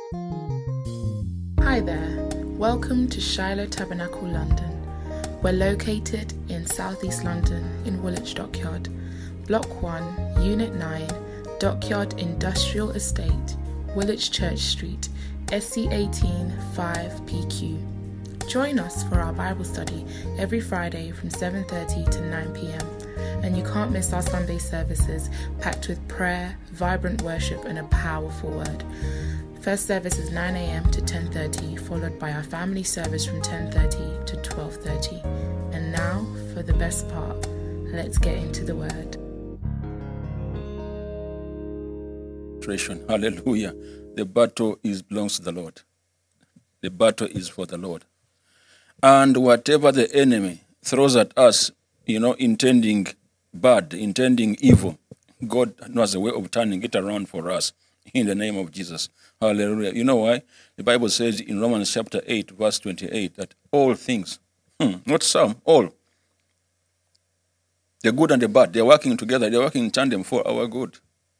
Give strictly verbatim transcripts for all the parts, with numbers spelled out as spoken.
Hi there, welcome to Shiloh Tabernacle London. We're located in Southeast London in Woolwich Dockyard, Block one, Unit nine, Dockyard Industrial Estate, Woolwich Church Street, S C eighteen five P Q. Join us for our Bible study every Friday from seven thirty to nine p.m. And you can't miss our Sunday services packed with prayer, vibrant worship and a powerful word. First service is nine a.m. to ten thirty, followed by our family service from ten thirty to twelve thirty. And now, for the best part, let's get into the word. Hallelujah. The battle is belongs to the Lord. The battle is for the Lord. And whatever the enemy throws at us, you know, intending bad, intending evil, God knows a way of turning it around for us in the name of Jesus. Hallelujah. You know why? The Bible says in Romans chapter eight, verse twenty-eight, that all things, hmm, not some, all, the good and the bad, they're working together, they're working in tandem for our good.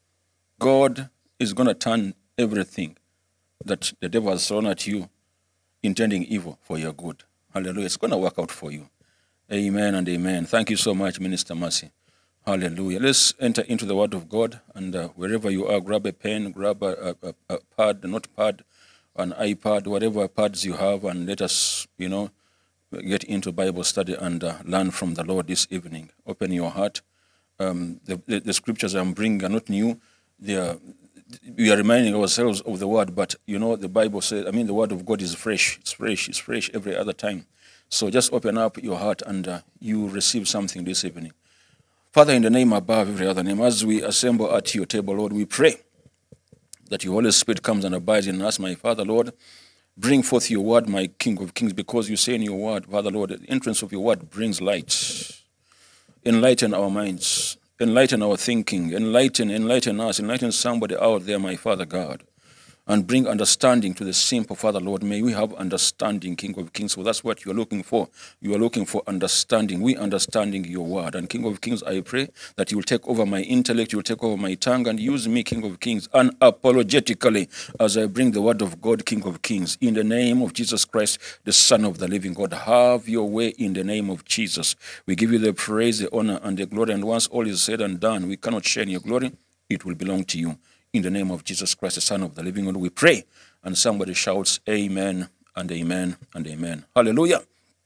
God is going to turn everything that the devil has thrown at you, intending evil, for your good. Hallelujah. It's going to work out for you. Amen and amen. Thank you so much, Minister Mercy. Hallelujah. Let's enter into the Word of God, and uh, wherever you are, grab a pen, grab a, a, a pad, a notepad, an iPad, whatever pads you have, and let us, you know, get into Bible study and uh, learn from the Lord this evening. Open your heart. Um, the, the, the scriptures I'm bringing are not new. They are, we are reminding ourselves of the Word, but, you know, the Bible says, I mean, the Word of God is fresh. It's fresh. It's fresh every other time. So just open up your heart and uh, you receive something this evening. Father, in the name above every other name, as we assemble at your table, Lord, we pray that your Holy Spirit comes and abides in us, my Father, Lord. Bring forth your word, my King of Kings, because you say in your word, Father, Lord, the entrance of your word brings light. Enlighten our minds, enlighten our thinking, enlighten, enlighten us, enlighten somebody out there, my Father God, and bring understanding to the simple, Father, Lord. May we have understanding, King of Kings. So that's what you are looking for. You are looking for understanding. We understanding your word. And King of Kings, I pray that you will take over my intellect, you will take over my tongue, and use me, King of Kings, unapologetically as I bring the word of God, King of Kings. In the name of Jesus Christ, the Son of the living God, have your way in the name of Jesus. We give you the praise, the honor, and the glory. And once all is said and done, we cannot share in your glory. It will belong to you. In the name of Jesus Christ, the Son of the living God, we pray. And somebody shouts, amen and amen and amen. Hallelujah.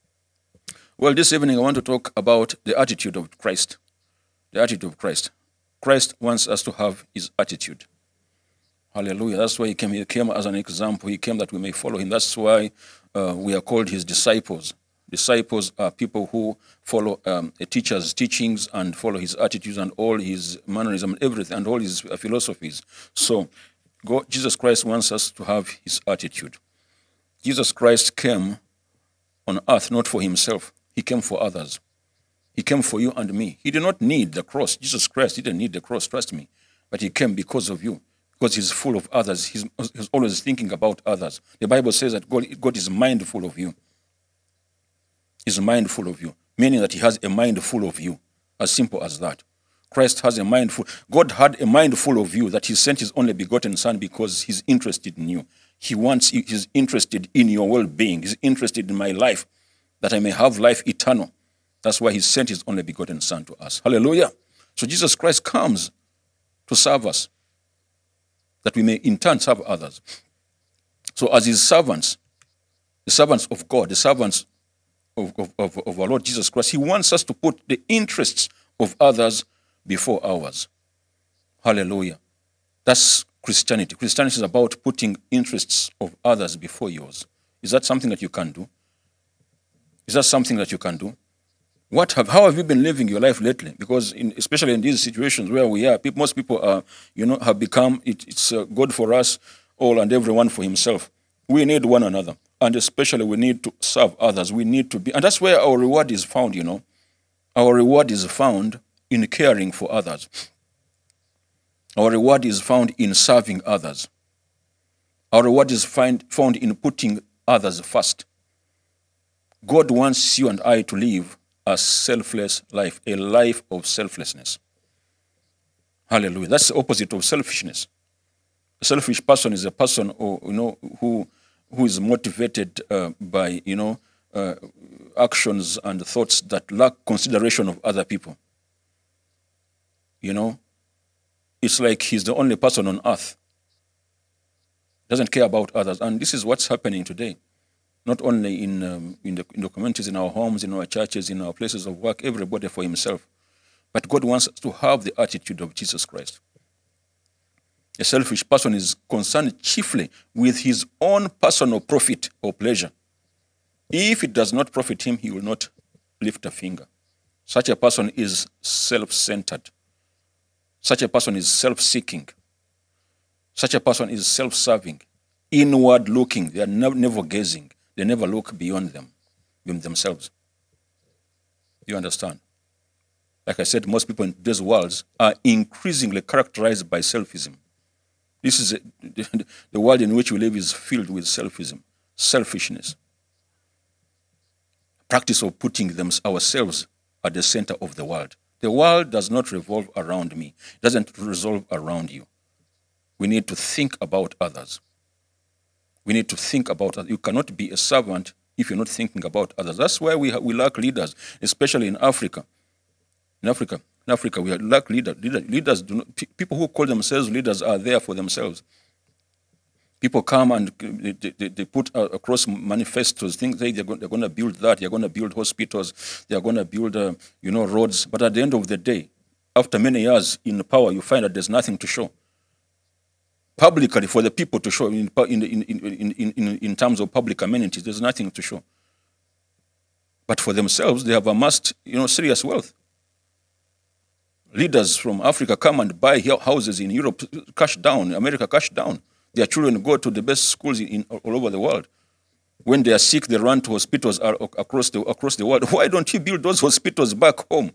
Well, this evening I want to talk about the attitude of Christ. The attitude of Christ. Christ wants us to have his attitude. Hallelujah. That's why he came. He came as an example. He came that we may follow him. That's why uh, we are called his disciples. Disciples are people who follow um, a teacher's teachings and follow his attitudes and all his mannerism, everything, and all his uh, philosophies. So God, Jesus Christ wants us to have his attitude. Jesus Christ came on earth not for himself. He came for others. He came for you and me. He did not need the cross. Jesus Christ didn't need the cross, trust me. But he came because of you, because he's full of others. He's, he's always thinking about others. The Bible says that God, God is mindful of you. Is mindful of you, meaning that he has a mind full of you, as simple as that. Christ has a mind full. God had a mind full of you that he sent his only begotten son because he's interested in you. He wants, he's interested in your well-being. He's interested in my life, that I may have life eternal. That's why he sent his only begotten son to us. Hallelujah. So Jesus Christ comes to serve us, that we may in turn serve others. So as his servants, the servants of God, the servants Of, of, of our Lord Jesus Christ, he wants us to put the interests of others before ours. Hallelujah. That's Christianity. Christianity is about putting interests of others before yours. Is that something that you can do? Is that something that you can do? What have, how have you been living your life lately? Because in, especially in these situations where we are, people, most people are, you know, have become, it, it's uh, God for us, all and everyone for himself. We need one another. And especially we need to serve others. We need to be, and that's where our reward is found, you know. Our reward is found in caring for others. Our reward is found in serving others. Our reward is find, found in putting others first. God wants you and I to live a selfless life, a life of selflessness. Hallelujah. That's the opposite of selfishness. selfish person is a person who, you know, who who is motivated uh, by, you know, uh, actions and thoughts that lack consideration of other people. You know, it's like he's the only person on earth. Doesn't care about others. And this is what's happening today. Not only in, um, in, the, in the communities, in our homes, in our churches, in our places of work, everybody for himself. But God wants us to have the attitude of Jesus Christ. A selfish person is concerned chiefly with his own personal profit or pleasure. If it does not profit him, he will not lift a finger. Such a person is self-centered. Such a person is self-seeking. Such a person is self-serving, inward-looking. They are never gazing. They never look beyond them, beyond themselves. You understand? Like I said, most people in today's world are increasingly characterized by selfism. This is a, the world in which we live is filled with selfism, selfishness. Practice of putting them, ourselves at the center of the world. The world does not revolve around me. It doesn't revolve around you. We need to think about others. We need to think about others. You cannot be a servant if you're not thinking about others. That's why we, ha- we lack leaders, especially in Africa. In Africa, in Africa, we lack leaders. Leaders, leaders do not, pe- people who call themselves leaders are there for themselves. People come and they, they, they put uh, across manifestos, think they, they're, go- they're going to build that, they're going to build hospitals, they're going to build, uh, you know, roads. But at the end of the day, after many years in power, you find that there's nothing to show. Publicly, for the people to show, in, in, in, in, in, in, in terms of public amenities, there's nothing to show. But for themselves, they have amassed, you know, serious wealth. Leaders from Africa come and buy houses in Europe, cash down, America cash down. Their children go to the best schools in, in, all over the world. When they are sick, they run to hospitals across the, across the world. Why don't you build those hospitals back home?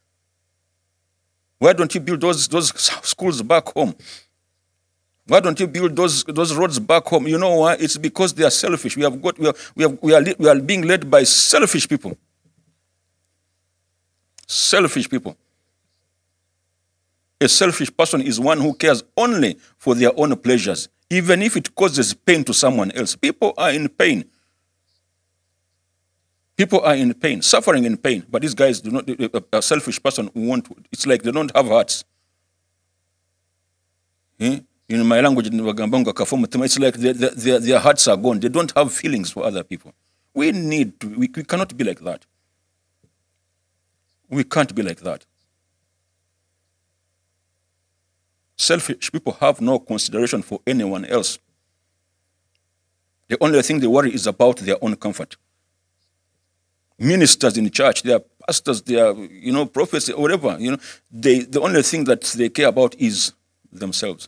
Why don't you build those, those schools back home? Why don't you build those, those roads back home? You know why? It's because they are selfish. We have got we are we, have, we, are, we are being led by selfish people. Selfish people. A selfish person is one who cares only for their own pleasures, even if it causes pain to someone else. People are in pain. People are in pain, suffering in pain. But these guys do not. A, a selfish person won't. It's like they don't have hearts. Hmm? In my language, it's like their, their, their hearts are gone. They don't have feelings for other people. We need to, we, we cannot be like that. We can't be like that. Selfish people have no consideration for anyone else. The only thing they worry is about their own comfort. Ministers in church, they are pastors, they are, you know, prophets, whatever, you know, they, the only thing that they care about is themselves.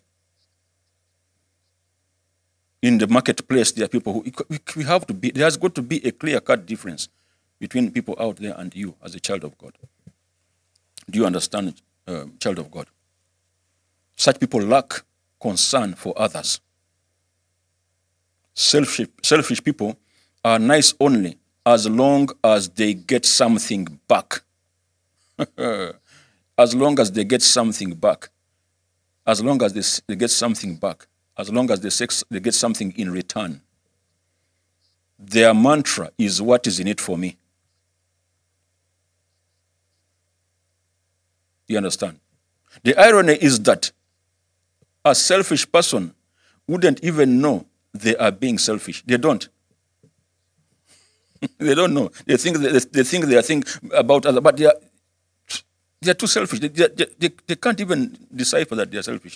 In the marketplace, there are people who, we have to be, there has got to be a clear-cut difference between people out there and you as a child of God. Do you understand, uh, child of God? Such people lack concern for others. Selfish, selfish people are nice only as long as they get something back. As long as they get something back. As long as they, they get something back. As long as they, sex, they get something in return. Their mantra is, what is in it for me? You understand? The irony is that a selfish person wouldn't even know they are being selfish. They don't. They don't know. They think they, they think they are thinking about others, but they are they are too selfish. They, they, they, they can't even decipher that they are selfish.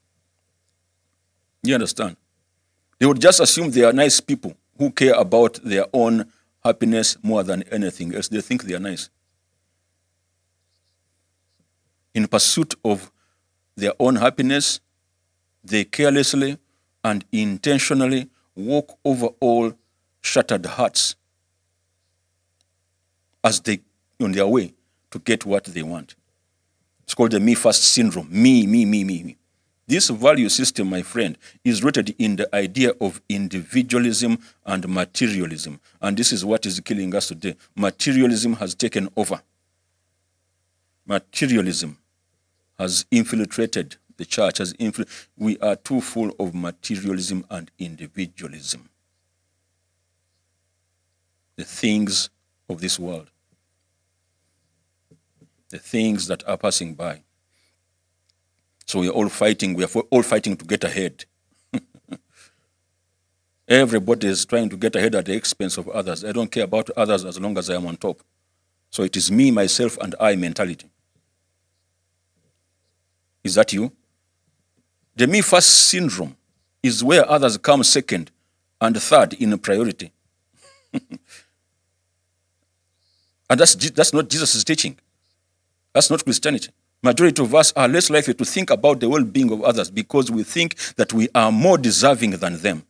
You understand? They would just assume they are nice people who care about their own happiness more than anything else. They think they are nice. In pursuit of their own happiness, they carelessly and intentionally walk over all shattered hearts as they on their way to get what they want. It's called the me first syndrome. Me, me, me, me, me. This value system, my friend, is rooted in the idea of individualism and materialism. And this is what is killing us today. Materialism has taken over. Materialism has infiltrated the church has influenced. We are too full of materialism and individualism. The things of this world. The things that are passing by. So we are all fighting, we are all fighting to get ahead. Everybody is trying to get ahead at the expense of others. I don't care about others as long as I am on top. So it is me, myself, and I mentality. Is that you? The me first syndrome is where others come second and third in priority. And that's, that's not Jesus' teaching. That's not Christianity. Majority of us are less likely to think about the well-being of others because we think that we are more deserving than them.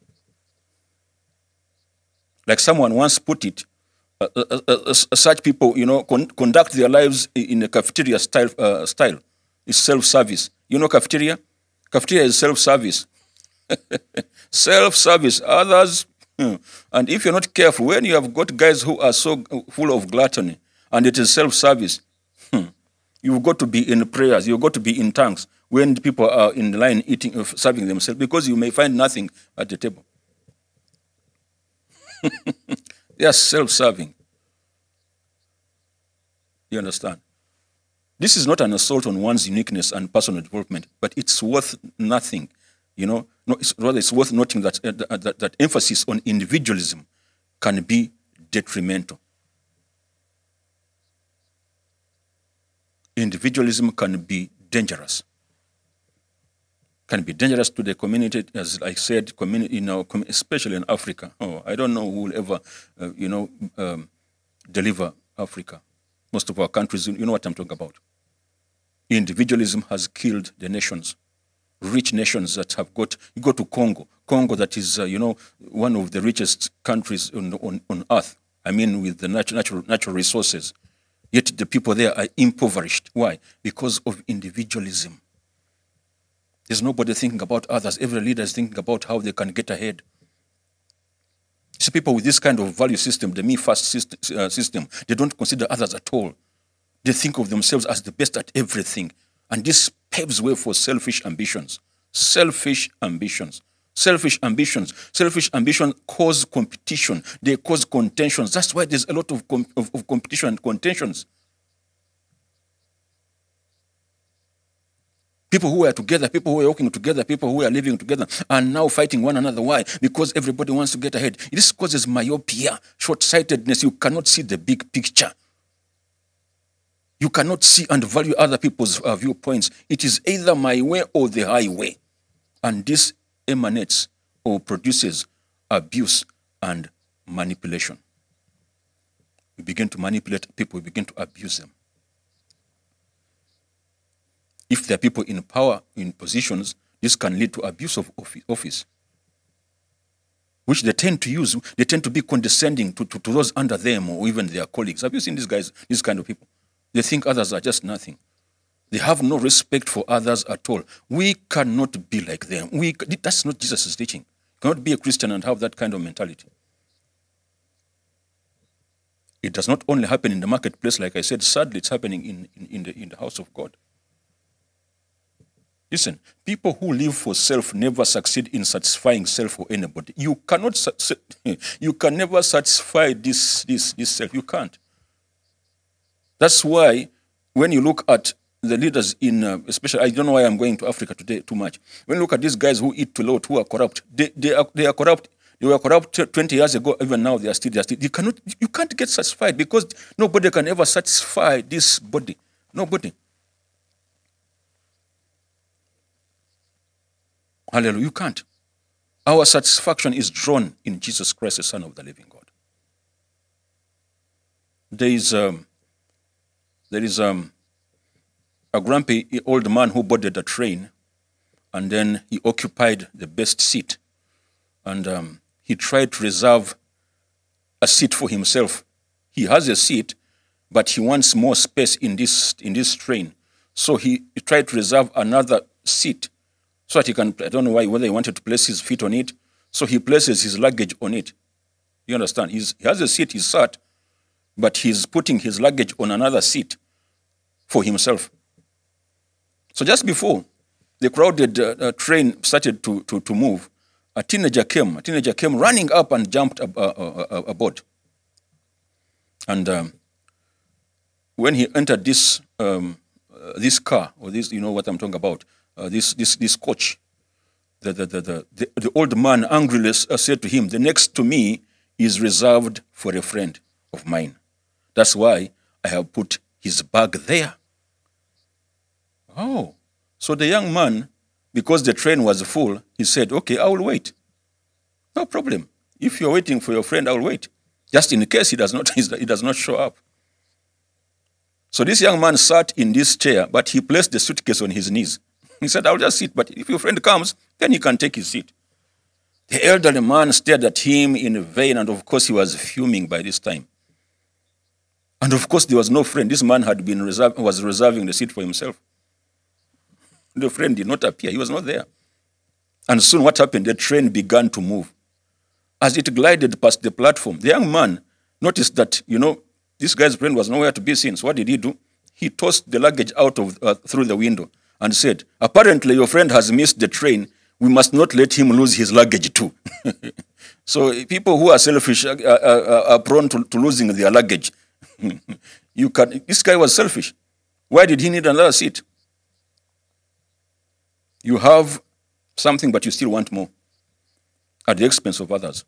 Like someone once put it, uh, uh, uh, uh, such people, you know, con- conduct their lives in a cafeteria style. Uh, style. It's self-service. You know cafeteria? Cafeteria is self-service. Self-service. Others, hmm. And if you're not careful, when you have got guys who are so full of gluttony, and it is self-service, hmm, you've got to be in prayers. You've got to be in tongues when people are in the line eating, uh, serving themselves, because you may find nothing at the table. They are self-serving. You understand? This is not an assault on one's uniqueness and personal development, but it's worth nothing. You know, no, it's, rather it's worth noting that, uh, that that emphasis on individualism can be detrimental. Individualism can be dangerous. Can be dangerous to the community, as I said, community, you know, especially in Africa. Oh, I don't know who will ever, uh, you know, um, deliver Africa. Most of our countries, you know what I'm talking about. Individualism has killed the nations, rich nations that have got. You go to Congo, Congo that is, uh, you know, one of the richest countries on, on, on earth. I mean, with the natural, natural natural resources. Yet the people there are impoverished. Why? Because of individualism. There's nobody thinking about others. Every leader is thinking about how they can get ahead. See, people with this kind of value system, the me-first system, uh, system, they don't consider others at all. They think of themselves as the best at everything. And this paves way for selfish ambitions. Selfish ambitions. Selfish ambitions. Selfish ambitions cause competition. They cause contentions. That's why there's a lot of, com- of, of competition and contentions. People who are together, people who are working together, people who are living together are now fighting one another. Why? Because everybody wants to get ahead. This causes myopia, short-sightedness. You cannot see the big picture. You cannot see and value other people's uh, viewpoints. It is either my way or the highway. And this emanates or produces abuse and manipulation. We begin to manipulate people, we begin to abuse them. If there are people in power, in positions, this can lead to abuse of office, which they tend to use. They tend to be condescending to, to, to those under them or even their colleagues. Have you seen these guys, these kind of people? They think others are just nothing. They have no respect for others at all. We cannot be like them. We, that's not Jesus' teaching. You cannot be a Christian and have that kind of mentality. It does not only happen in the marketplace, like I said, sadly it's happening in, in, in, the, in the house of God. Listen, people who live for self never succeed in satisfying self or anybody. You cannot, you can never satisfy this, this, this self. You can't. That's why when you look at the leaders in, uh, especially, I don't know why I'm going to Africa today too much. When you look at these guys who eat too lot, who are corrupt, they, they, are, they are corrupt. They were corrupt twenty years ago, even now they are still, they are still. You cannot, you can't get satisfied because nobody can ever satisfy this body. Nobody. Hallelujah. You can't. Our satisfaction is drawn in Jesus Christ, the Son of the living God. There is, um, there is um, a grumpy old man who boarded a train, and then he occupied the best seat. And um, he tried to reserve a seat for himself. He has a seat, but he wants more space in this, in this train. So he, he tried to reserve another seat so that he can, I don't know why, whether he wanted to place his feet on it. So he places his luggage on it. You understand? He's, he has a seat, he's sat, but he's putting his luggage on another seat for himself. So just before the crowded uh, uh, train started to, to, to move, a teenager came. A teenager came running up and jumped ab- uh, uh, uh, aboard. And um, when he entered this um, uh, this car, or this, you know what I'm talking about, uh, this this this coach, the the the the, the, the old man angrily uh, said to him, "The next to me is reserved for a friend of mine. That's why I have put his bag there." Oh, so the young man, because the train was full, he said, "Okay, I will wait. No problem. If you're waiting for your friend, I will wait, just in case he does not he does not show up." So this young man sat in this chair, but he placed the suitcase on his knees. He said, "I'll just sit, but if your friend comes, then he can take his seat." The elderly man stared at him in vain, and of course he was fuming by this time. And of course there was no friend. This man had been reserve, was reserving the seat for himself. The friend did not appear. He was not there. And soon what happened? The train began to move. As it glided past the platform, the young man noticed that, you know, this guy's friend was nowhere to be seen. So what did he do? He tossed the luggage out of uh, through the window and said, "Apparently your friend has missed the train. We must not let him lose his luggage too." So people who are selfish are, are, are prone to, to losing their luggage. You can. This guy was selfish. Why did he need another seat? You have something, but you still want more at the expense of others.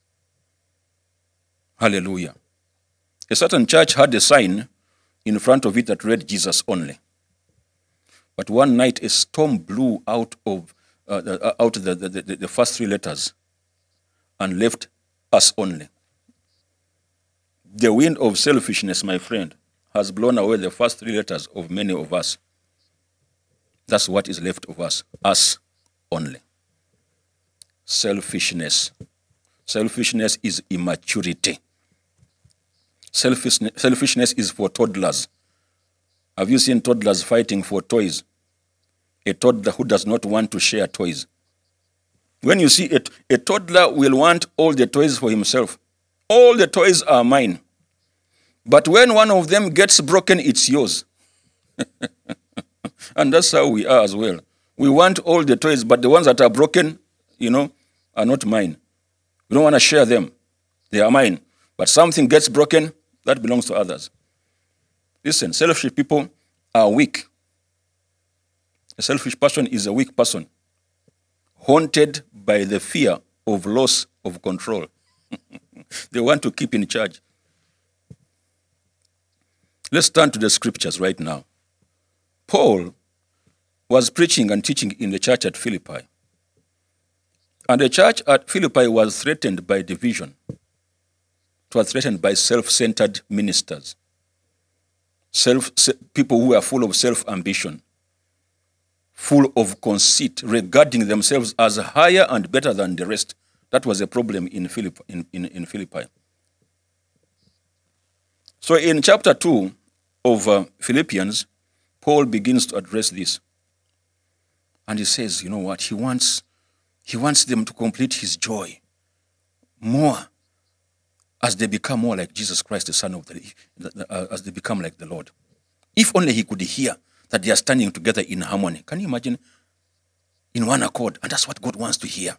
Hallelujah. A certain church had a sign in front of it that read "Jesus only." But one night a storm blew out of uh, the, out the, the, the, the first three letters and left "us only." The wind of selfishness, my friend, has blown away the first three letters of many of us. That's what is left of us, us only. Selfishness. Selfishness is immaturity. Selfishness, selfishness is for toddlers. Have you seen toddlers fighting for toys? A toddler who does not want to share toys. When you see it, a toddler will want all the toys for himself. All the toys are mine. But when one of them gets broken, it's yours. And that's how we are as well. We want all the toys, but the ones that are broken, you know, are not mine. We don't want to share them. They are mine. But something gets broken, that belongs to others. Listen, selfish people are weak. A selfish person is a weak person, haunted by the fear of loss of control. They want to keep in charge. Let's turn to the scriptures right now. Paul was preaching and teaching in the church at Philippi. And the church at Philippi was threatened by division. It was threatened by self-centered ministers, self, people who were full of self-ambition, full of conceit, regarding themselves as higher and better than the rest. That was a problem in Philippi. In, in, in Philippi. So in chapter two of uh, Philippians, Paul begins to address this. And he says, you know what, he wants, he wants them to complete his joy more as they become more like Jesus Christ, the Son of the, uh, as they become like the Lord. If only he could hear that they are standing together in harmony. Can you imagine? In one accord. And that's what God wants to hear.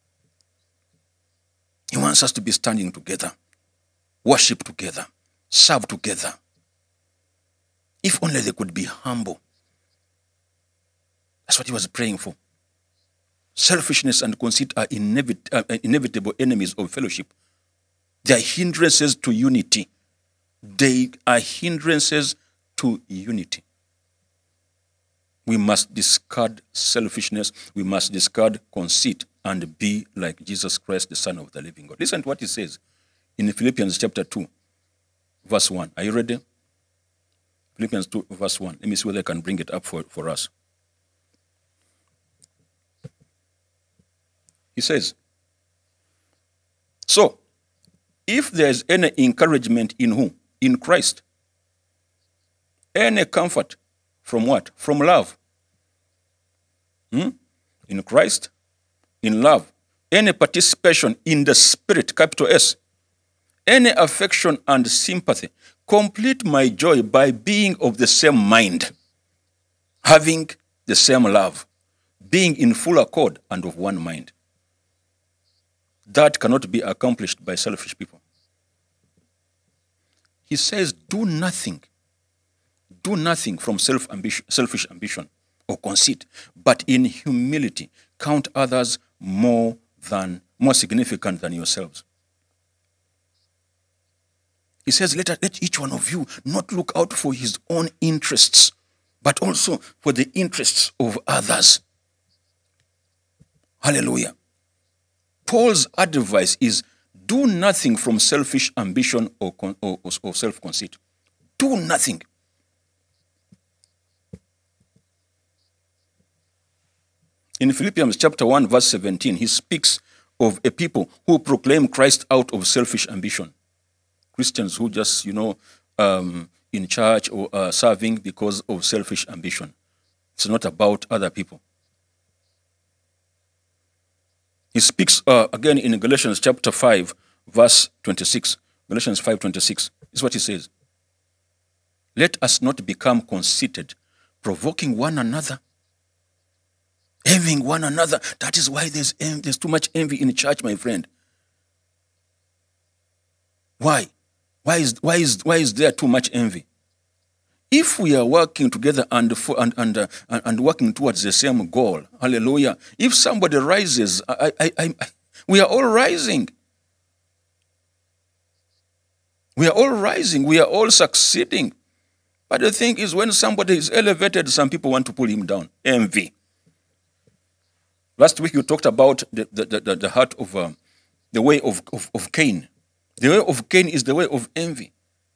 He wants us to be standing together, worship together, serve together. If only they could be humble. That's what he was praying for. Selfishness and conceit are inevit- uh, inevitable enemies of fellowship. They are hindrances to unity. They are hindrances to unity. We must discard selfishness. We must discard conceit and be like Jesus Christ, the Son of the living God. Listen to what he says in Philippians chapter two, verse one. Are you ready? Philippians two, verse one. Let me see whether I can bring it up for, for us. He says, so, if there is any encouragement in who? In Christ. Any comfort from what? From love. Hmm? In Christ, in love. Any participation in the Spirit, capital S. Any affection and sympathy. Complete my joy by being of the same mind, having the same love, being in full accord and of one mind. That cannot be accomplished by selfish people. He says, do nothing. Do nothing from self-ambition, selfish ambition or conceit, but in humility count others more than more significant than yourselves. He says, let, let each one of you not look out for his own interests, but also for the interests of others. Hallelujah. Paul's advice is, do nothing from selfish ambition or, or, or self-conceit. Do nothing. In Philippians chapter one, verse seventeen, he speaks of a people who proclaim Christ out of selfish ambition. Christians who just, you know, um, in church or uh, serving because of selfish ambition. It's not about other people. He speaks uh, again in Galatians chapter five, verse twenty-six. Galatians five twenty-six is what he says. Let us not become conceited, provoking one another, envying one another. That is why there's, there's too much envy in the church, my friend. Why? Why is, why is, why is there too much envy? If we are working together and, and, and, uh, and working towards the same goal, hallelujah, if somebody rises, I, I, I, I, we are all rising. We are all rising. We are all succeeding. But the thing is, when somebody is elevated, some people want to pull him down. Envy. Last week you talked about the, the, the, the heart of, um, the way of, of, of Cain. The way of Cain is the way of envy.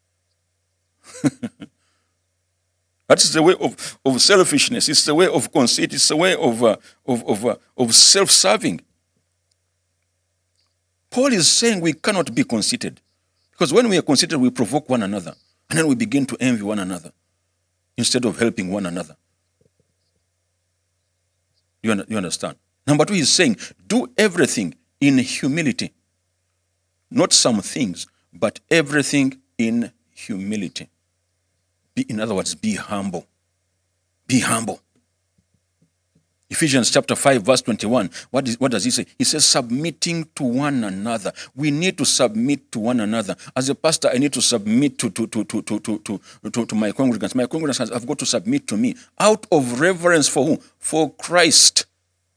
That is the way of, of selfishness. It's the way of conceit. It's the way of, uh, of, of, uh, of self-serving. Paul is saying we cannot be conceited. Because when we are conceited, we provoke one another. And then we begin to envy one another instead of helping one another. You, un- you understand? Number two, he's saying, do everything in humility. Not some things, but everything in humility. Be, in other words, be humble. Be humble. Ephesians chapter five, verse twenty-one. What, is, what does he say? He says, submitting to one another. We need to submit to one another. As a pastor, I need to submit to, to, to, to, to, to, to, to, to my congregants. My congregants have got to submit to me. Out of reverence for who? For Christ.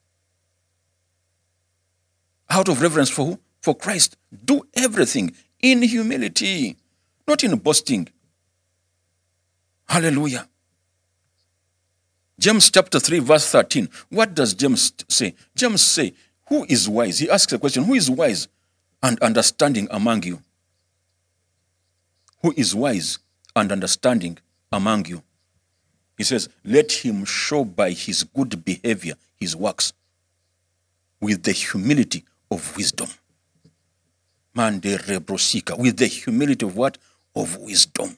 Out of reverence for who? For Christ. Do everything in humility, not in boasting. Hallelujah. James chapter three, verse thirteen. What does James say? James say, who is wise? He asks a question, who is wise and understanding among you? Who is wise and understanding among you? He says, let him show by his good behavior his works with the humility of wisdom. Mande rebrosika. With the humility of what? Of wisdom.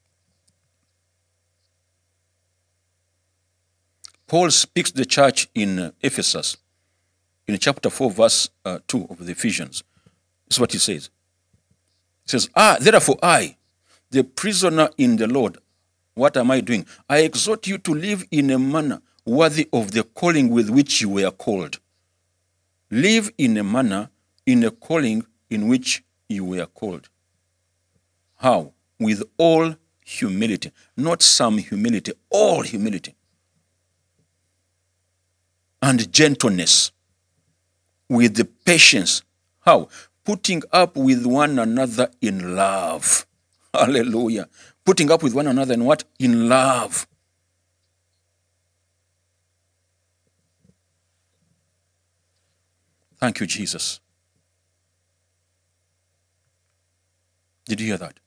Paul speaks to the church in Ephesus, in chapter four, verse uh, two of the Ephesians. This is what he says. He says, ah, therefore I, the prisoner in the Lord, what am I doing? I exhort you to live in a manner worthy of the calling with which you were called. Live in a manner, in a calling in which you were called. How? With all humility. Not some humility, all humility. And gentleness, with the patience. How? Putting up with one another in love. Hallelujah. Putting up with one another in what? In love. Thank you, Jesus. Did you hear that?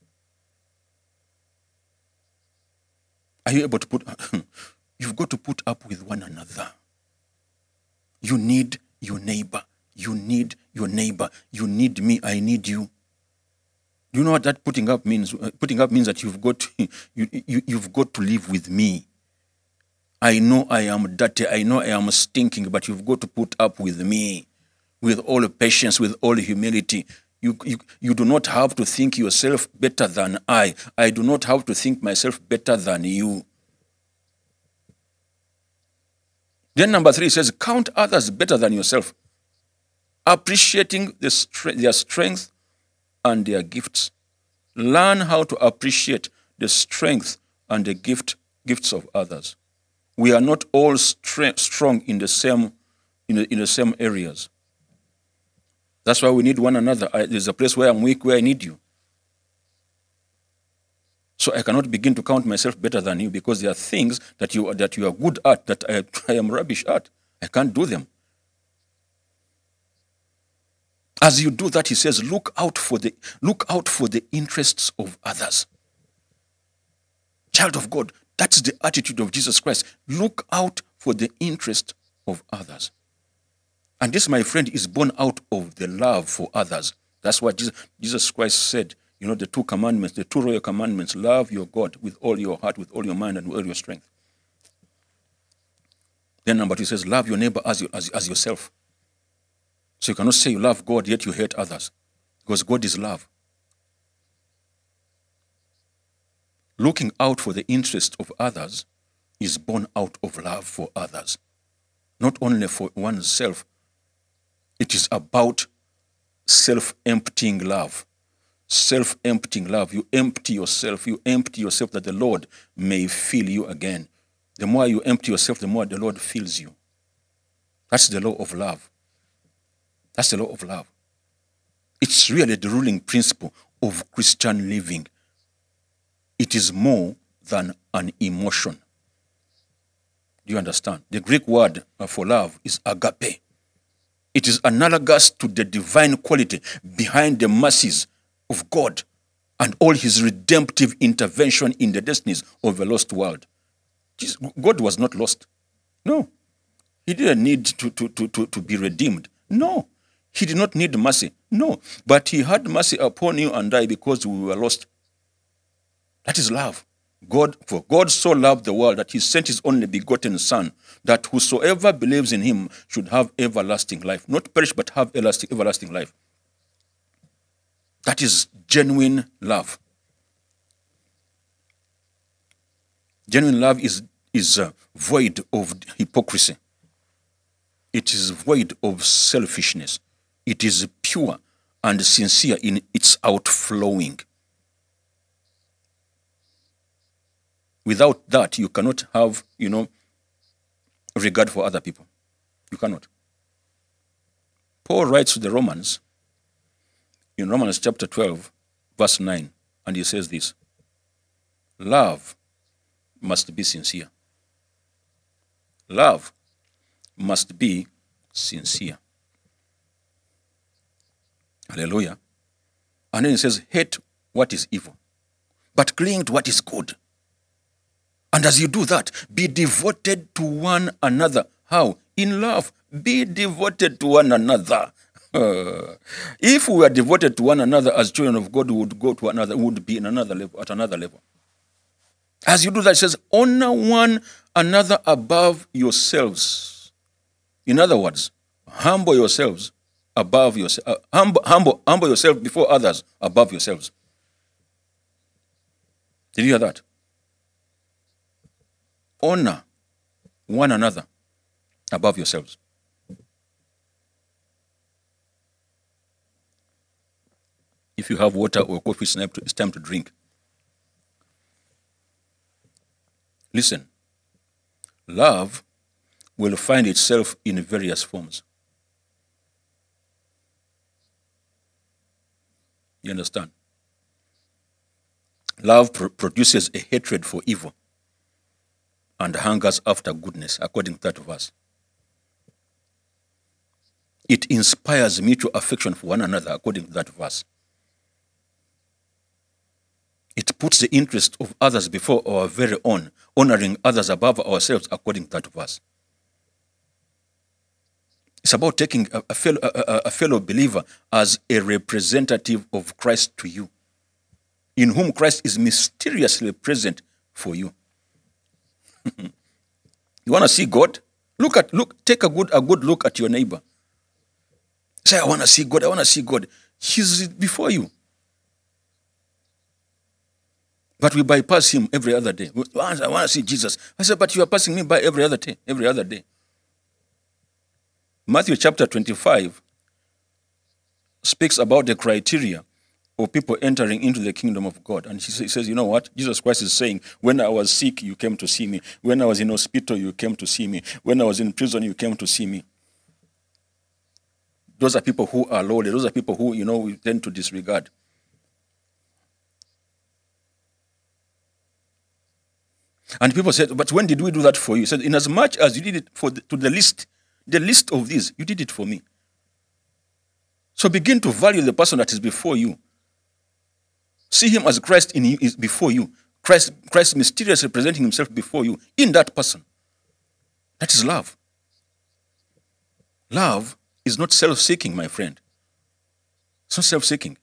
Are you able to put... You've got to put up with one another. You need your neighbor. You need your neighbor. You need me. I need you. Do you know what that putting up means? Uh, putting up means that you've got to, you, you, you've got to live with me. I know I am dirty. I know I am stinking, but you've got to put up with me, with all patience, with all humility. You, you, you do not have to think yourself better than I. I do not have to think myself better than you. Then number three says, count others better than yourself, appreciating the stre- their strength and their gifts. Learn how to appreciate the strength and the gift gifts of others. We are not all stre- strong in the same in the, in the same areas. That's why we need one another. I, there's a place where I'm weak, where I need you. So I cannot begin to count myself better than you, because there are things that you that you are good at that I, I am rubbish at. I can't do them. As you do that, he says, look out for the look out for the interests of others. Child of God, that's the attitude of Jesus Christ. Look out for the interest of others. And this, my friend, is born out of the love for others. That's what Jesus, Jesus Christ said. You know, the two commandments, the two royal commandments: love your God with all your heart, with all your mind, and with all your strength. Then number two, he says, love your neighbor as, you, as, as yourself. So you cannot say you love God, yet you hate others, because God is love. Looking out for the interest of others is born out of love for others, not only for oneself. It is about self-emptying love. Self-emptying love. You empty yourself. You empty yourself that the Lord may fill you again. The more you empty yourself, the more the Lord fills you. That's the law of love. That's the law of love. It's really the ruling principle of Christian living. It is more than an emotion. Do you understand? The Greek word for love is agape. It is analogous to the divine quality behind the mercies of God and all his redemptive intervention in the destinies of a lost world. God was not lost. No. He didn't need to, to, to, to, to be redeemed. No. He did not need mercy. No. But he had mercy upon you and I because we were lost. That is love. God, for God so loved the world that he sent his only begotten Son, that whosoever believes in him should have everlasting life. Not perish, but have everlasting, everlasting life. That is genuine love. Genuine love is, is uh, void of hypocrisy. It is void of selfishness. It is pure and sincere in its outflowing. Without that, you cannot have, you know, regard for other people. You cannot. Paul writes to the Romans in Romans chapter twelve, verse nine, and he says this: love must be sincere. Love must be sincere. Hallelujah. And then he says, hate what is evil, but cling to what is good. And as you do that, be devoted to one another. How? In love. Be devoted to one another. Uh, if we were devoted to one another as children of God, we would go to another, we would be in another level, at another level. As you do that, it says, honor one another above yourselves. In other words, humble yourselves above yourself. Uh, humble, humble, humble yourself before others above yourselves. Did you hear that? Honor one another above yourselves. If you have water or coffee, it's time to drink. Listen, love will find itself in various forms. You understand? Love pr- produces a hatred for evil and hungers after goodness, according to that verse. It inspires mutual affection for one another, according to that verse. It puts the interest of others before our very own, honoring others above ourselves, according to that verse. It's about taking a, a, fellow, a, a fellow believer as a representative of Christ to you, in whom Christ is mysteriously present for you. You want to see God? Look at look. Take a good a good look at your neighbor. Say, I want to see God. I want to see God. He's before you. But we bypass him every other day. I want to see Jesus. I said, but you are passing me by every other day. Every other day. Matthew chapter twenty-five speaks about the criteria of people entering into the kingdom of God. And he says, you know what? Jesus Christ is saying, when I was sick, you came to see me. When I was in hospital, you came to see me. When I was in prison, you came to see me. Those are people who are lowly. Those are people who, you know, we tend to disregard. And people said, but when did we do that for you? He said, in as much as you did it for the, to the least, the least of these, you did it for me. So begin to value the person that is before you. See him as Christ in you is before you. Christ, Christ mysteriously presenting himself before you in that person. That is love. Love is not self-seeking, my friend. It's not self-seeking.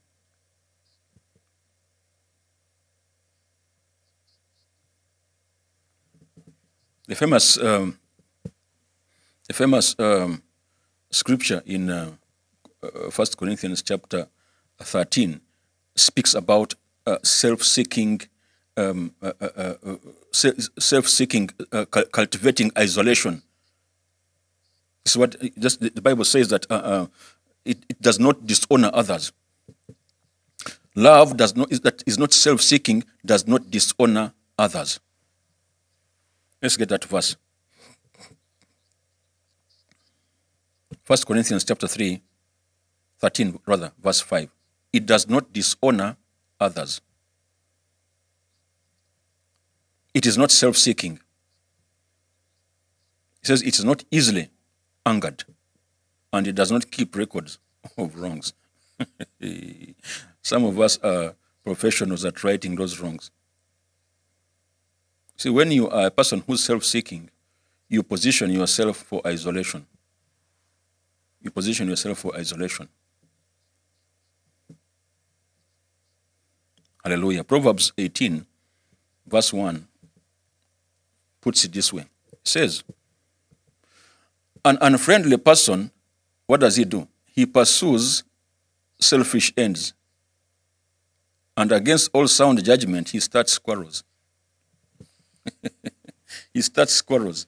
The famous, um, the famous um, scripture in uh, uh, First Corinthians chapter thirteen speaks about uh, self-seeking, um, uh, uh, uh, self-seeking, uh, cultivating isolation. This is what just the Bible says, that uh, uh, it, it does not dishonor others. Love does not is that is not self-seeking, does not dishonor others. Let's get that verse. First Corinthians chapter three, thirteen rather, verse five. It does not dishonor others. It is not self-seeking. It says it is not easily angered, and it does not keep records of wrongs. Some of us are professionals at righting those wrongs. See, when you are a person who's self-seeking, you position yourself for isolation. You position yourself for isolation. Hallelujah. Proverbs eighteen, verse one, puts it this way. It says, an unfriendly person, what does he do? He pursues selfish ends. And against all sound judgment, he starts quarrels. He starts quarrels.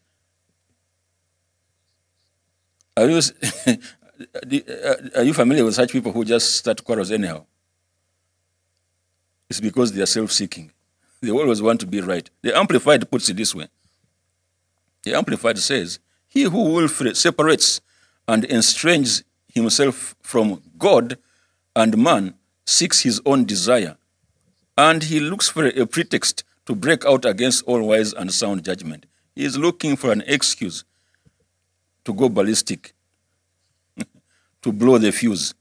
Are you, are you familiar with such people who just start quarrels anyhow? It's because they are self-seeking. They always want to be right. The Amplified puts it this way. The Amplified says, he who willfully separates and estranges himself from God and man seeks his own desire, and he looks for a pretext to break out against all wise and sound judgment. He is looking for an excuse to go ballistic, to blow the fuse.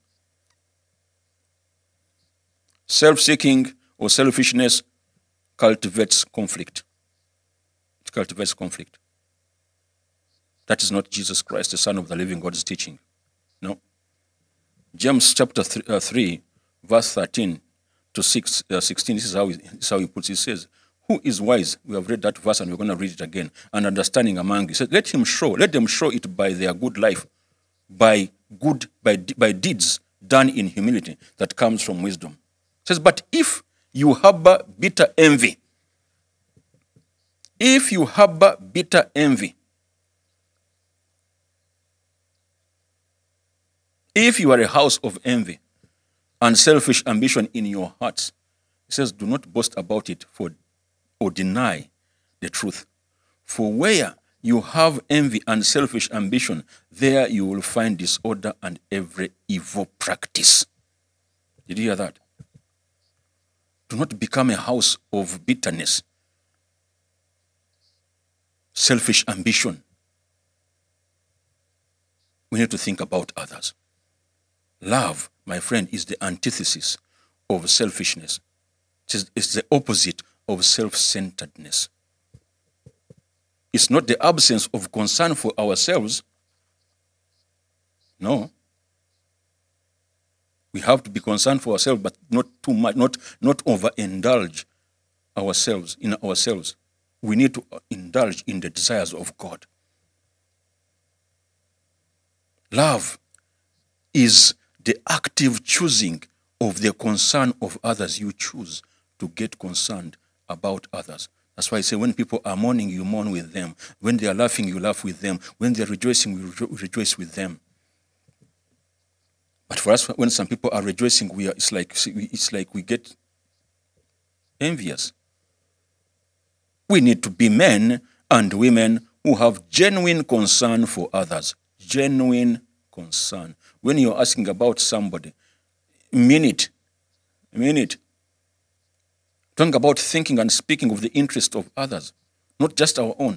Self-seeking or selfishness cultivates conflict. It cultivates conflict. That is not Jesus Christ, the Son of the living God's teaching. No. James chapter th- uh, three, verse thirteen to six, uh, sixteen, this is, how he, this is how he puts it. He says, who is wise? We have read that verse and we're going to read it again. And understanding among you. He says, let him show, let them show it by their good life, by good, by, by deeds done in humility that comes from wisdom. He says, but if you harbor bitter envy, if you harbor bitter envy, if you are a house of envy and selfish ambition in your hearts, he says, do not boast about it for or deny the truth. For where you have envy and selfish ambition, there you will find disorder and every evil practice. Did you hear that? Do not become a house of bitterness, selfish ambition. We need to think about others. Love, my friend, is the antithesis of selfishness. It's the opposite of self-centeredness. It's not the absence of concern for ourselves. No. We have to be concerned for ourselves, but not too much, not, not overindulge ourselves in ourselves. We need to indulge in the desires of God. Love is the active choosing of the concern of others. You choose to get concerned about others, That's why I say when people are mourning, you mourn with them. When they are laughing, you laugh with them. When they are rejoicing, you rejo- rejoice with them. But for us, when some people are rejoicing, we are, it's like it's like we get envious. We need to be men and women who have genuine concern for others. Genuine concern. When you're asking about somebody, mean it. Mean it. Talking about thinking and speaking of the interest of others, not just our own.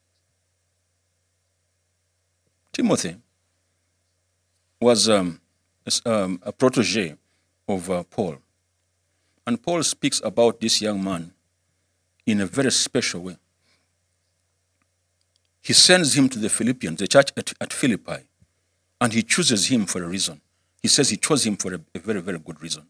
Timothy was um, um, a protege of uh, Paul. And Paul speaks about this young man in a very special way. He sends him to the Philippians, the church at, at Philippi, and he chooses him for a reason. He says he chose him for a, a very, very good reason.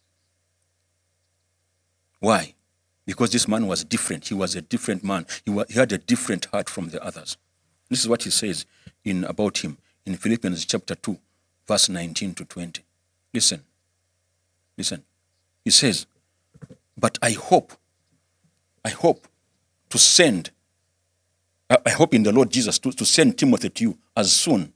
Why? Because this man was different. He was a different man. He, was, he had a different heart from the others. This is what he says in about him in Philippians chapter two, verse nineteen to twenty. Listen. Listen. He says, but I hope, I hope to send, I hope in the Lord Jesus to, to send Timothy to you as soon,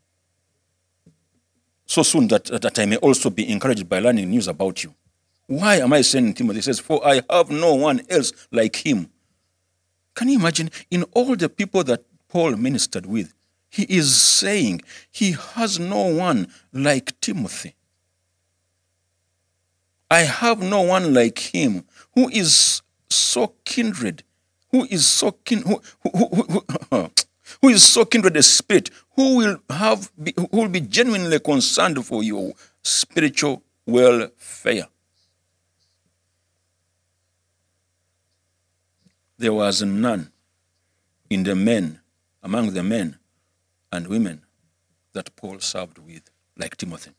so soon that, that I may also be encouraged by learning news about you. Why am I sending Timothy? He says, for I have no one else like him. Can you imagine? In all the people that Paul ministered with, he is saying he has no one like Timothy. I have no one like him who is so kindred, who is so kin, who, who, who, who, who is so kindred a spirit, who will have, be, who will be genuinely concerned for your spiritual welfare. There was none in the men, among the men and women that Paul served with like Timothy.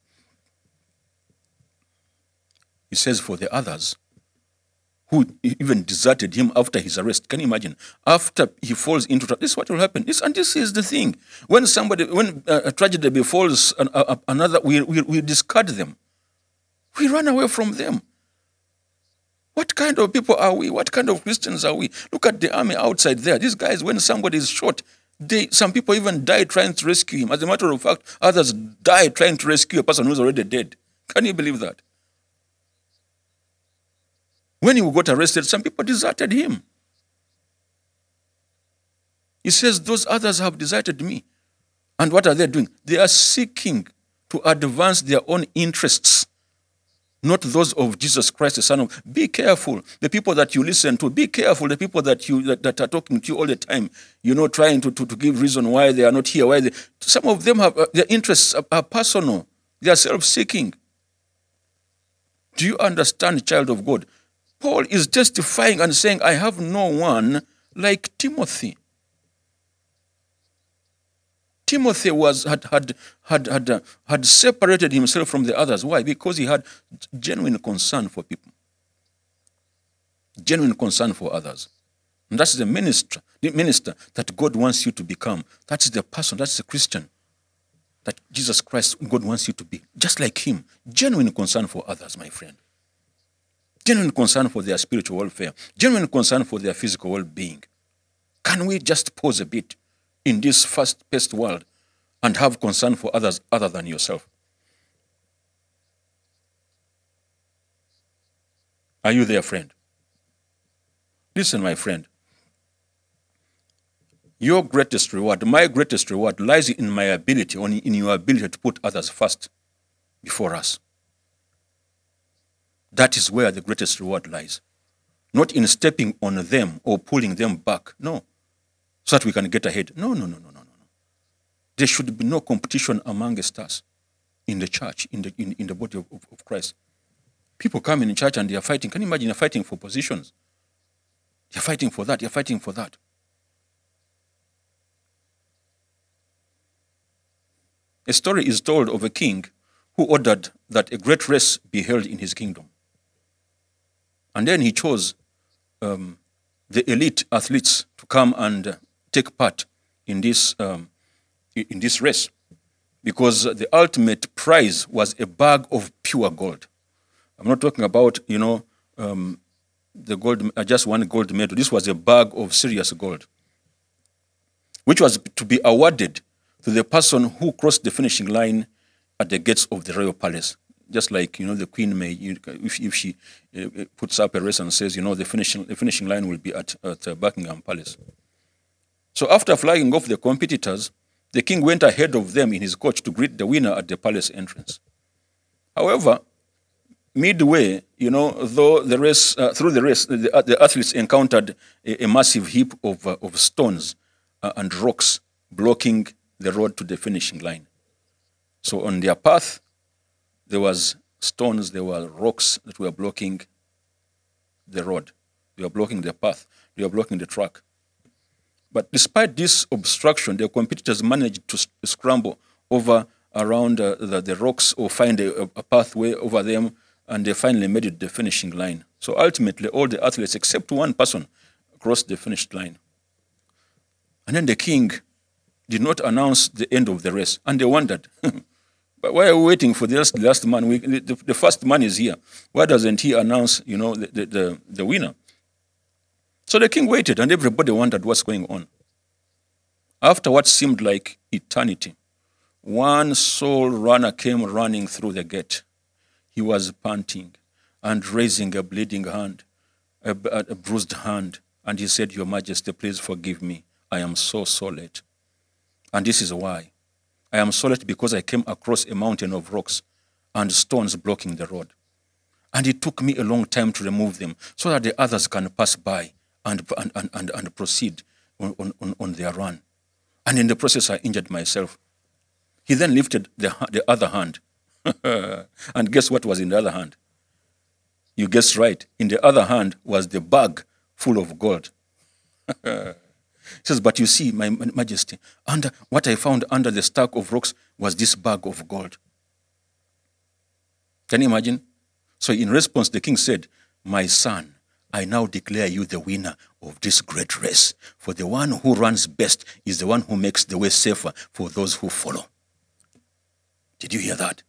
He says for the others who even deserted him after his arrest. Can you imagine? After he falls into tragedy, this is what will happen. This, and this is the thing. When somebody, when a tragedy befalls another, we, we, we discard them. We run away from them. What kind of people are we? What kind of Christians are we? Look at the army outside there. These guys, when somebody is shot, they, some people even die trying to rescue him. As a matter of fact, others die trying to rescue a person who's already dead. Can you believe that? When he got arrested, some people deserted him. He says, those others have deserted me. And what are they doing? They are seeking to advance their own interests, not those of Jesus Christ, the Son of. Be careful. The people that you listen to, be careful. The people that you that, that are talking to you all the time, you know, trying to, to, to give reason why they are not here. Why they, some of them have uh, their interests are, are personal. They are self-seeking. Do you understand, child of God? Paul is testifying and saying, I have no one like Timothy. Timothy was had had had had, uh, had separated himself from the others. Why? Because he had genuine concern for people, genuine concern for others. And that's the minister, the minister that God wants you to become. That's the person, that's the Christian that Jesus Christ, God wants you to be. Just like him, genuine concern for others, my friend. Genuine concern for their spiritual welfare, genuine concern for their physical well-being. Can we just pause a bit in this fast-paced world and have concern for others other than yourself? Are you there, friend? Listen, my friend. Your greatest reward, my greatest reward, lies in my ability, in your ability to put others first before us. That is where the greatest reward lies. Not in stepping on them or pulling them back. No. So that we can get ahead. No, no, no, no, no, no. There should be no competition amongst us in the church, in the in, in the body of, of, of Christ. People come in church and they are fighting. Can you imagine? They're fighting for positions. They're fighting for that. They're fighting for that. A story is told of a king who ordered that a great race be held in his kingdom. And then he chose um, the elite athletes to come and uh, take part in this um, in this race, because the ultimate prize was a bag of pure gold. I'm not talking about, you know, um, the gold, uh, just one gold medal. This was a bag of serious gold, which was to be awarded to the person who crossed the finishing line at the gates of the royal palace. Just like, you know, the queen may, if, if she uh, puts up a race and says, you know, the finishing, the finishing line will be at, at uh, Buckingham Palace. So after flying off the competitors, the king went ahead of them in his coach to greet the winner at the palace entrance. However, midway, you know, though the race, uh, through the race, the, uh, the athletes encountered a, a massive heap of, uh, of stones uh, and rocks blocking the road to the finishing line. So on their path, there was stones, there were rocks that were blocking the road. They were blocking the path. They were blocking the track. But despite this obstruction, the competitors managed to scramble over around uh, the, the rocks or find a, a pathway over them, and they finally made it to the finishing line. So ultimately, all the athletes, except one person, crossed the finish line. And then the king did not announce the end of the race, and they wondered, but why are we waiting for the last, the last man? We, the, the first man is here. Why doesn't he announce, you know, the, the, the, the winner? So the king waited, and everybody wondered what's going on. After what seemed like eternity, one sole runner came running through the gate. He was panting and raising a bleeding hand, a, a bruised hand, and he said, "Your Majesty, please forgive me. I am so, so late. And this is why. I am so late because I came across a mountain of rocks and stones blocking the road. And it took me a long time to remove them so that the others can pass by and, and, and, and proceed on, on, on their run. And in the process, I injured myself." He then lifted the, the other hand. And guess what was in the other hand? You guessed right. In the other hand was the bag full of gold. He says, "But you see, my Majesty, under what I found under the stack of rocks was this bag of gold." Can you imagine? So in response, the king said, "My son, I now declare you the winner of this great race. For the one who runs best is the one who makes the way safer for those who follow." Did you hear that?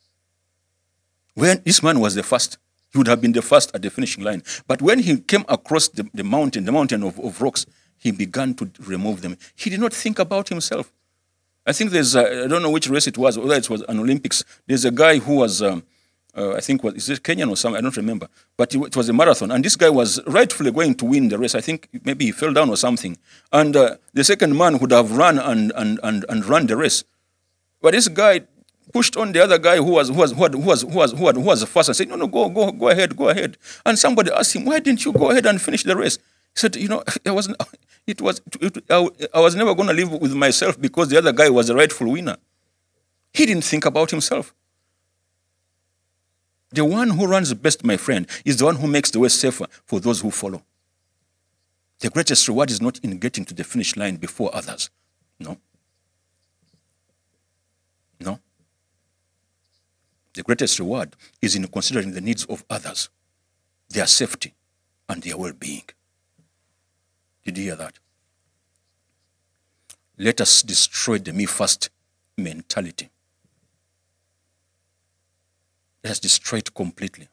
When this man was the first, he would have been the first at the finishing line. But when he came across the, the mountain, the mountain of, of rocks, he began to remove them. He did not think about himself. I think there's, a, I don't know which race it was, whether it was an Olympics. There's a guy who was, um, uh, I think, was, is it Kenyan or something? I don't remember. But it, it was a marathon. And this guy was rightfully going to win the race. I think maybe he fell down or something. And uh, the second man would have run and, and, and, and run the race. But this guy pushed on the other guy who was who was who was who was who was, who was, who was the first and said, "No, no, go, go, go ahead, go ahead." And somebody asked him, "Why didn't you go ahead and finish the race?" He said, "You know, I wasn't. It was. It, I, I was never going to live with myself because the other guy was the rightful winner." He didn't think about himself. The one who runs best, my friend, is the one who makes the way safer for those who follow. The greatest reward is not in getting to the finish line before others. No. No. The greatest reward is in considering the needs of others, their safety, and their well-being. Did you hear that? Let us destroy the me-first mentality. Let us destroy it completely.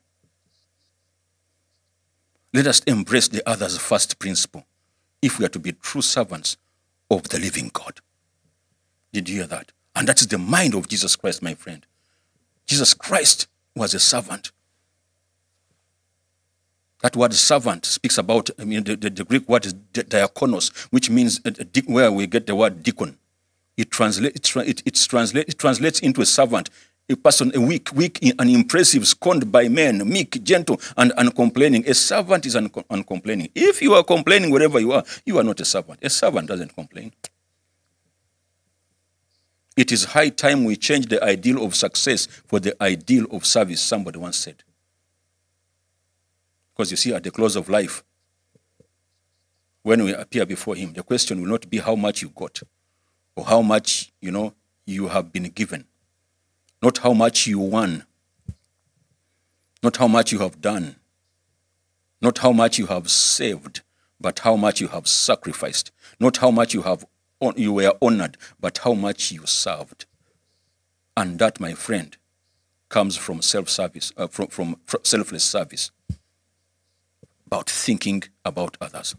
Let us embrace the others first principle if we are to be true servants of the living God. Did you hear that? And that is the mind of Jesus Christ, my friend. Jesus Christ was a servant. That word servant speaks about, I mean, the, the, the Greek word is diakonos, which means uh, where we get the word deacon. It, translate, it, it, it, translate, it translates into a servant, a person, a weak, weak, and impressive, scorned by men, meek, gentle, and uncomplaining. A servant is un- uncomplaining. If you are complaining wherever you are, you are not a servant. A servant doesn't complain. It is high time we change the ideal of success for the ideal of service, somebody once said. Because you see, at the close of life, when we appear before him, the question will not be how much you got or how much, you know, you have been given. Not how much you won. Not how much you have done. Not how much you have saved, but how much you have sacrificed. Not how much you have you were honored, but how much you served. And that, my friend, comes from self-service, uh, from, from selfless service. about thinking about others.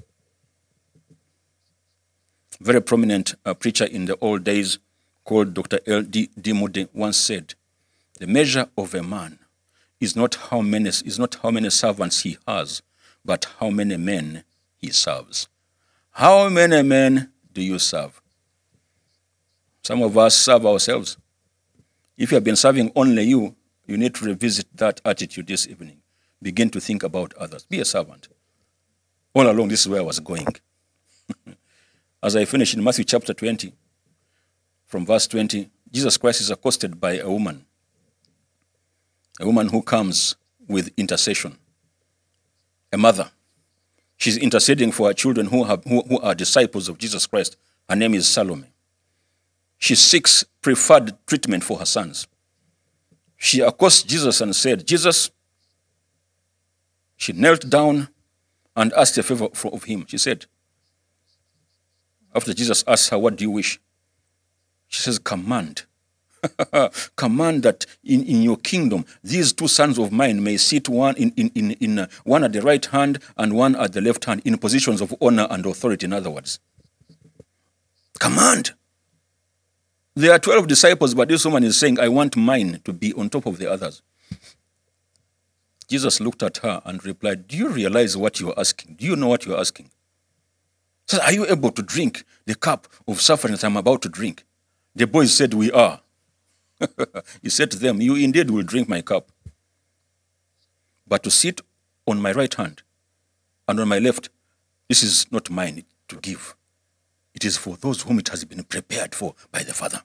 Very prominent uh, preacher in the old days called Doctor L D Moody once said, "The measure of a man is not how many is not how many servants he has, but how many men he serves." How many men do you serve? Some of us serve ourselves. If you have been serving only you, you need to revisit that attitude this evening. Begin to think about others. Be a servant. All along, this is where I was going. As I finish in Matthew chapter twenty, from verse twenty, Jesus Christ is accosted by a woman, a woman who comes with intercession, a mother. She's interceding for her children who, have, who, who are disciples of Jesus Christ. Her name is Salome. She seeks preferred treatment for her sons. She accosts Jesus and said, Jesus, she knelt down and asked a favor of him. She said, after Jesus asked her, what do you wish? She says, command. Command that in, in your kingdom, these two sons of mine may sit one in, in, in, in uh, one at the right hand and one at the left hand in positions of honor and authority, in other words. Command. There are twelve disciples, but this woman is saying, I want mine to be on top of the others. Jesus looked at her and replied, do you realize what you're asking? Do you know what you're asking? He said, are you able to drink the cup of suffering that I'm about to drink? The boys said, we are. He said to them, you indeed will drink my cup. But to sit on my right hand and on my left, this is not mine to give. It is for those whom it has been prepared for by the Father.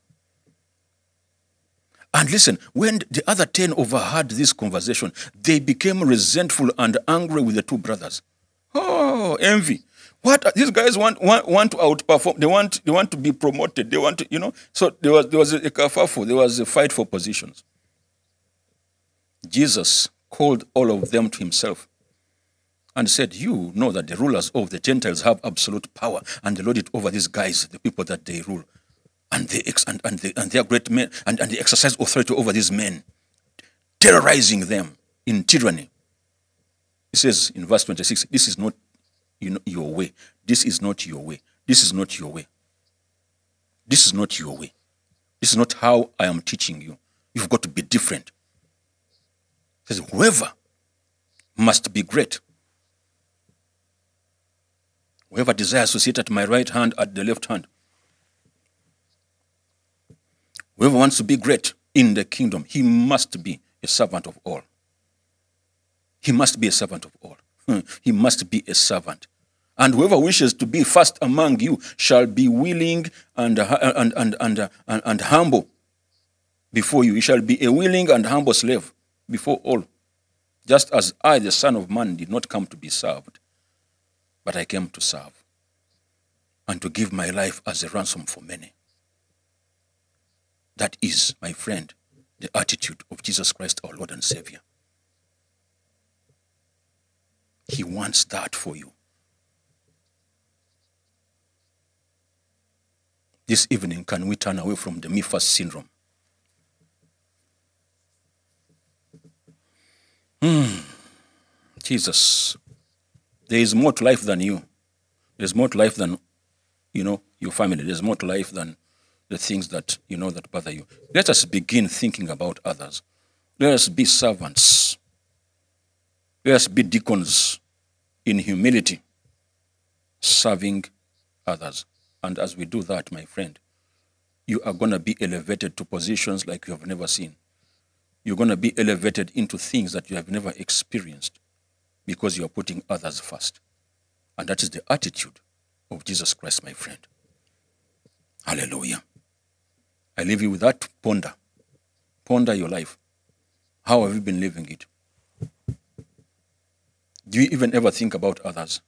And listen, when the other ten overheard this conversation, they became resentful and angry with the two brothers. Oh, envy. What these guys want, want want to outperform. They want they want to be promoted. They want to, you know. So there was there was a kerfuffle. There was a fight for positions. Jesus called all of them to himself and said, you know that the rulers of the Gentiles have absolute power and they lord it over these guys, the people that they rule. And they ex- and, and they and they are great men and, and they exercise authority over these men, terrorizing them in tyranny. He says in verse twenty-six, this is not you know, your way. This is not your way. This is not your way. This is not your way. This is not how I am teaching you. You've got to be different. He says, whoever must be great. Whoever desires to sit at my right hand, at the left hand. Whoever wants to be great in the kingdom, he must be a servant of all. He must be a servant of all. He must be a servant. And whoever wishes to be first among you shall be willing and, uh, and, and, and, uh, and, and humble before you. He shall be a willing and humble slave before all. Just as I, the Son of Man, did not come to be served, but I came to serve and to give my life as a ransom for many. That is, my friend, the attitude of Jesus Christ, our Lord and Savior. He wants that for you. This evening, can we turn away from the me first syndrome? Hmm. Jesus, there is more to life than you. There's more to life than, you know, your family. There's more to life than the things that, you know, that bother you. Let us begin thinking about others. Let us be servants. Let us be deacons in humility, serving others. And as we do that, my friend, you are going to be elevated to positions like you have never seen. You're going to be elevated into things that you have never experienced because you are putting others first. And that is the attitude of Jesus Christ, my friend. Hallelujah. I leave you with that. Ponder. Ponder your life. How have you been living it? Do you even ever think about others?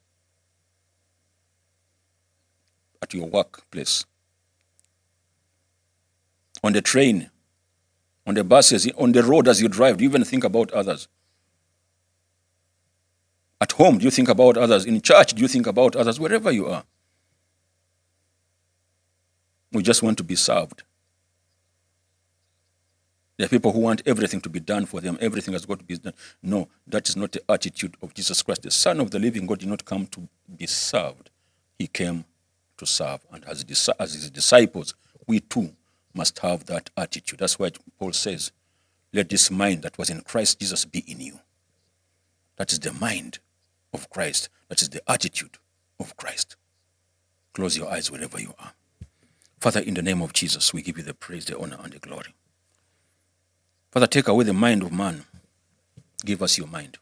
At your workplace, on the train, on the buses, on the road as you drive, do you even think about others? At home, do you think about others? In church, do you think about others? Wherever you are. We just want to be served. There are people who want everything to be done for them. Everything has got to be done. No, that is not the attitude of Jesus Christ. The Son of the living God did not come to be served. He came to serve. And as, as his disciples, we too must have that attitude. That's why Paul says, let this mind that was in Christ Jesus be in you. That is the mind of Christ. That is the attitude of Christ. Close your eyes wherever you are. Father, in the name of Jesus, we give you the praise, the honor, and the glory. Father, take away the mind of man. Give us your mind.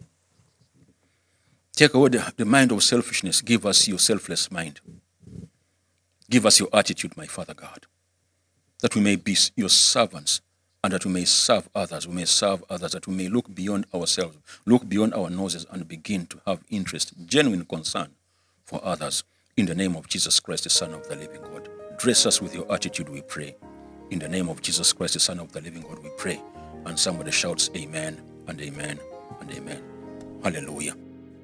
Take away the, the mind of selfishness. Give us your selfless mind. Give us your attitude, my Father God, that we may be your servants and that we may serve others. We may serve others, that we may look beyond ourselves, look beyond our noses and begin to have interest, genuine concern for others. In the name of Jesus Christ, the Son of the living God. Dress us with your attitude, we pray. In the name of Jesus Christ, the Son of the living God, we pray. And somebody shouts amen and amen and amen. Hallelujah.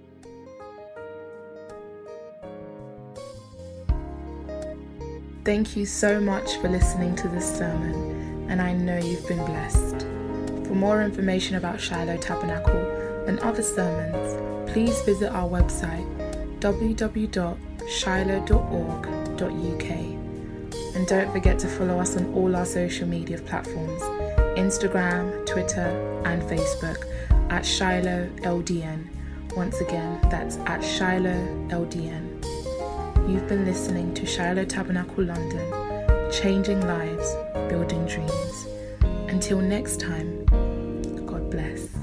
Thank you so much for listening to this sermon, and I know you've been blessed. For more information about Shiloh Tabernacle and other sermons, please visit our website w w w dot shiloh dot org dot u k. And don't forget to follow us on all our social media platforms, Instagram, Twitter, and Facebook at Shiloh L D N. Once again, that's at Shiloh L D N. You've been listening to Shiloh Tabernacle London, changing lives, building dreams. Until next time, God bless.